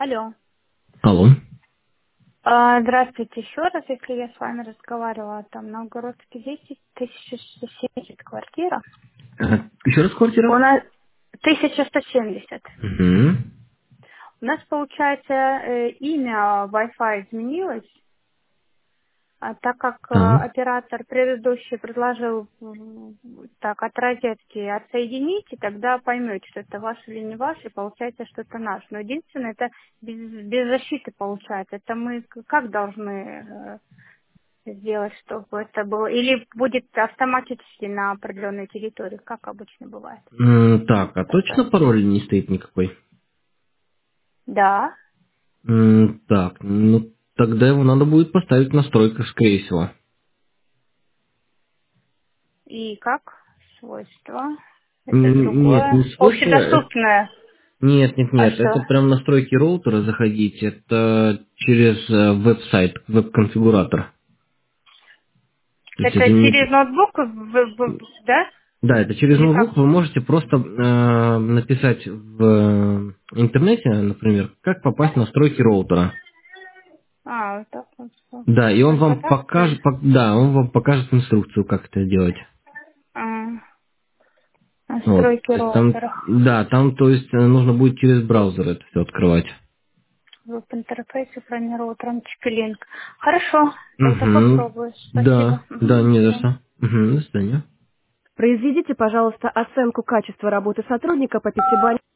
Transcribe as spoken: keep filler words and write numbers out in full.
Алло. Алло. А, Здравствуйте еще раз, если я с вами разговаривала, там Новгородский десять, тысяча сто семьдесят квартира. Э, Еще раз У квартира? нас тысяча сто семьдесят. Угу. У нас, получается, э, имя Wi-Fi изменилось, а так как э, Так. оператор предыдущий предложил м, так от розетки отсоединить, и тогда поймете, что это ваш или не ваш, и получается, что это наш. Но единственное, это без, без защиты получается. Это мы к- как должны э, сделать, чтобы это было? Или будет автоматически на определенной территории, как обычно бывает? М, Так, а точно Поставить. пароля не стоит никакой? Да. М, Так, ну тогда его надо будет поставить в настройках, скорее всего. И как? Свойства. Это М, Нет, не другое. свойства. э, Общедоступное. Нет, нет, А нет. что? Это прям настройки роутера заходить. Это через э, веб-сайт, веб-конфигуратор. То есть Это это не... через ноутбук, в- в- в- да? Да, это через Или как? ноутбук вы можете просто э, написать в э, интернете, например, как попасть в настройки роутера. А, вот так вот. всё. Да, и он Только вам так, что ли? покажет, пок- да, он вам покажет инструкцию, как это сделать. А, Вот, настройки то есть там, роутера. да, там, то есть э, нужно будет через браузер это все открывать. Веб-интерфейс, управление роутером, Чипилинк. Хорошо, тогда Угу, попробую. да, Спасибо. Мгм, да, до не за свидания. что. Угу, до свидания. Произведите, пожалуйста, оценку качества работы сотрудника по пятибалльной